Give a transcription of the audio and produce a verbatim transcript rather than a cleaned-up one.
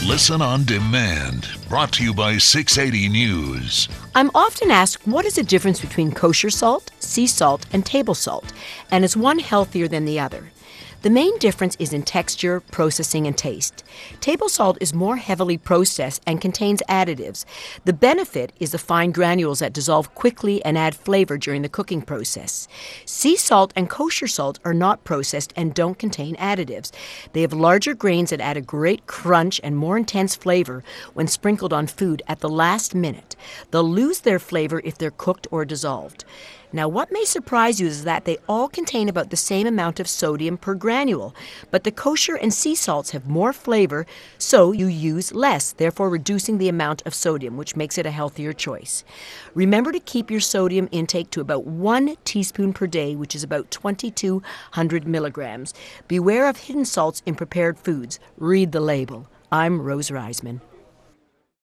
Listen on demand. Brought to you by six eighty News. I'm often asked, what is the difference between kosher salt, sea salt, and table salt? And is one healthier than the other? The main difference is in texture, processing, and taste. Table salt is more heavily processed and contains additives. The benefit is the fine granules that dissolve quickly and add flavor during the cooking process. Sea salt and kosher salt are not processed and don't contain additives. They have larger grains that add a great crunch and more intense flavor when sprinkled on food at the last minute. They'll lose their flavor if they're cooked or dissolved. Now, what may surprise you is that they all contain about the same amount of sodium per granule, but the kosher and sea salts have more flavor, so you use less, therefore reducing the amount of sodium, which makes it a healthier choice. Remember to keep your sodium intake to about one teaspoon per day, which is about twenty-two hundred milligrams. Beware of hidden salts in prepared foods. Read the label. I'm Rose Reisman.